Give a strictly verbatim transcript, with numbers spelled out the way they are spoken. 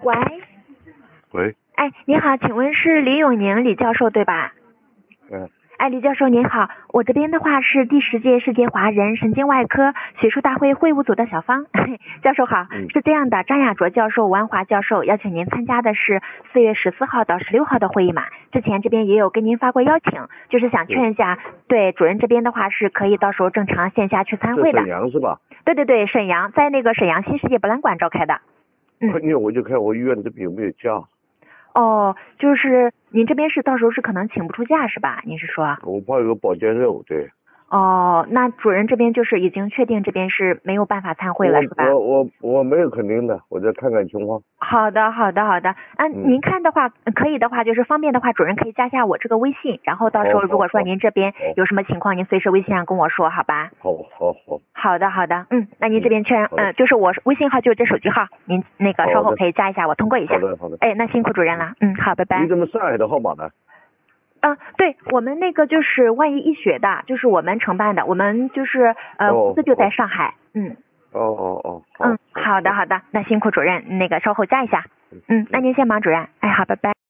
喂， 喂， 哎，你好，请问是李永宁李教授对吧？ 嗯， 哎，李教授您好，我这边的话是第十届世界华人神经外科学术大会会务组的小芳。教授好， 嗯是这样的，张亚卓教授、王华教授邀请您参加的是四月十四号到十六号的会议嘛？之前这边也有跟您发过邀请，就是想劝一下，对主任这边的话是可以到时候正常线下去参会的。 这沈阳是吧？ 对对对，沈阳在那个沈阳新世界博览馆召开的。嗯， 因为我就看我医院这边有没有假， 哦，就是您这边是到时候是可能请不出假是吧？您是说？ 我怕有个保健任务，对。 哦，那主任这边就是已经确定这边是没有办法参会了是吧？ 我我我没有肯定的，我再看看情况。 好的好的好的，嗯， 嗯您看的话可以的话就是方便的话，主任可以加下我这个微信，然后到时候好如果说好您这边好有什么情况，您随时微信上跟我说好吧？ 好好好， 好的好的，嗯，那您这边确认， 好的嗯，就是我微信号就是这手机号，您那个好的稍后可以加一下，我通过一下。 好的好的。 哎，那辛苦主任了，嗯，好，拜拜你。怎么上海的号码呢？ 嗯，对我们那个就是万一医学的，就是我们承办的，我们就是呃哦公司就在上海，嗯哦哦哦，好嗯，好的好的，那辛苦主任，那个稍后加一下，嗯，那您先忙主任，哎好，拜拜。